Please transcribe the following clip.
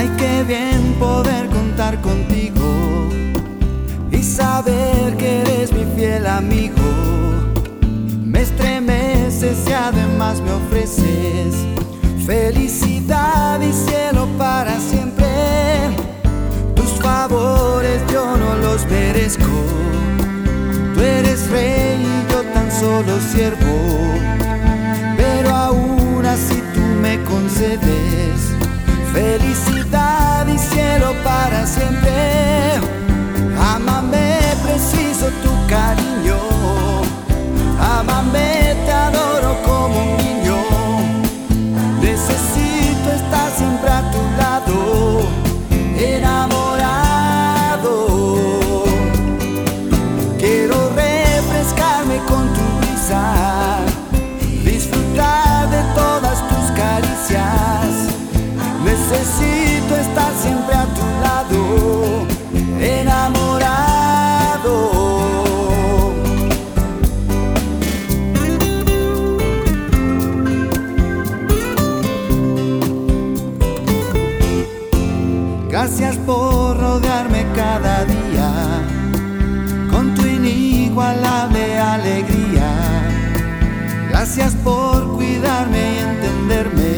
Ay, qué bien poder contar contigo y saber que eres mi fiel amigo. Me estremeces y además me ofreces felicidad y cielo para siempre. Tus favores yo no los merezco. Tú eres rey y yo tan solo siervo, pero aún así tú me concedes felicidad y cielo para siempre. Ámame, preciso tu cariño. Ámame, te adoro como un niño. Necesito estar siempre a tu lado, enamorado. Quiero refrescarme con tu brisa, disfrutar de todas tus caricias. Necesito estar siempre a tu lado, enamorado. Gracias por rodearme cada día con tu inigualable alegría. Gracias por cuidarme y entenderme